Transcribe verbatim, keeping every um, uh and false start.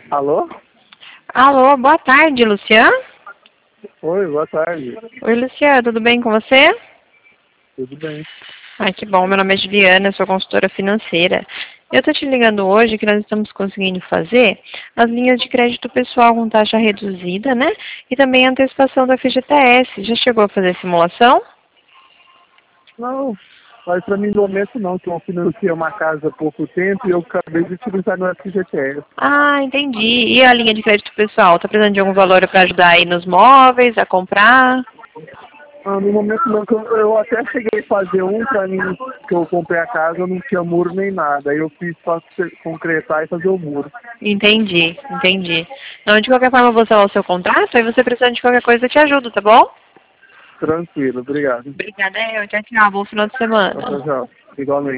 Alô? Alô, boa tarde, Luciano? Oi, boa tarde. Oi, Luciano, tudo bem com você? Tudo bem? Ai, que bom, meu nome é Juliana, eu sou consultora financeira. Eu estou te ligando hoje que nós estamos conseguindo fazer as linhas de crédito pessoal com taxa reduzida, né? E também a antecipação do F G T S. Já chegou a fazer simulação? Não, mas pra mim no momento não, que eu financiei uma casa há pouco tempo e eu acabei de utilizar no F G T S. Ah, entendi. E a linha de crédito pessoal? Está precisando de algum valor para ajudar aí nos móveis, a comprar? Ah, no momento não, que eu, eu até cheguei a fazer um pra mim, que eu comprei a casa, eu não tinha muro nem nada. Aí eu fiz pra se- concretar e fazer o muro. Entendi, entendi. Então, de qualquer forma, eu vou salvar o seu contrato, aí você precisando de qualquer coisa, eu te ajudo, tá bom? Tranquilo, obrigado. Obrigada, eu. Tchau, tchau. Bom final de semana. Tchau, tchau. Igualmente.